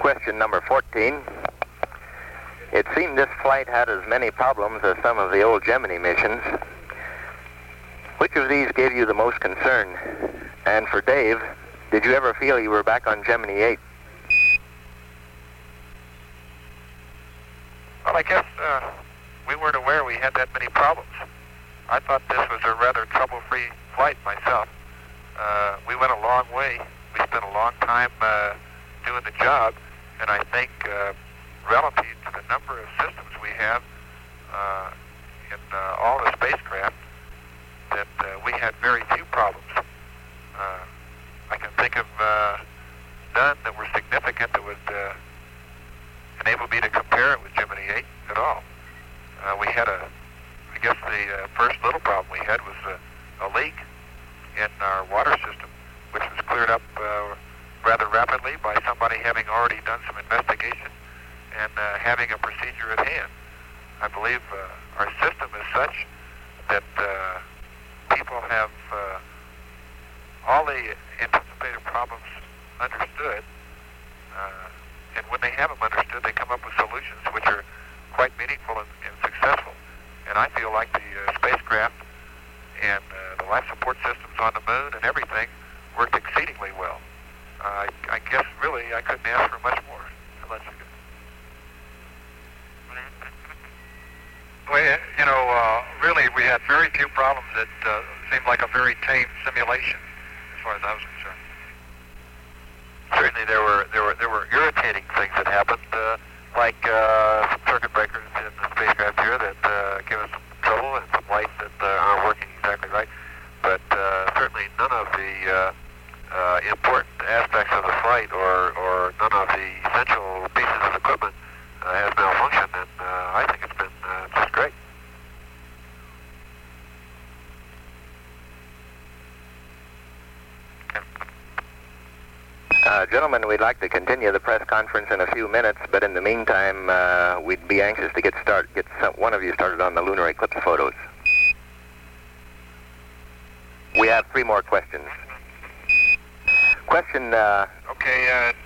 Question number 14. It seemed this flight had as many problems as some of the old Gemini missions. Which of these gave you the most concern? And for Dave, did you ever feel you were back on Gemini 8? Well, I guess we weren't aware we had that many problems. I thought this was a rather trouble-free flight myself. We went a long way. We spent a long time doing the job, and I think relative to the number of systems we have in all the spacecraft, that we had very few problems. I can think of none that were significant that would enable me to compare it with Gemini 8 at all. We had I guess the first little problem we had was a leak in our water system, which was cleared up rather rapidly by somebody having already done some investigation and having a procedure at hand. I believe our system is such that people have all the anticipated problems understood, and when they have them understood, they come up with solutions which are quite meaningful and successful. And I feel like the spacecraft and the life support systems on the moon and everything worked exceedingly well. I guess really I couldn't ask for much more. Unless you could. Well, really we had very few problems. It seemed like a very tame simulation as far as I was concerned. Certainly there were irritating things that happened, like some circuit breakers in the spacecraft here that give us some trouble, and some lights that aren't working exactly right. But certainly none of the important aspects of the flight or none of the essential pieces of equipment has malfunctioned, and I think it's been just great. Gentlemen, we'd like to continue the press conference in a few minutes, but in the meantime, we'd be anxious to get one of you started on the lunar eclipse photos. We have 3 more questions. Question... Okay,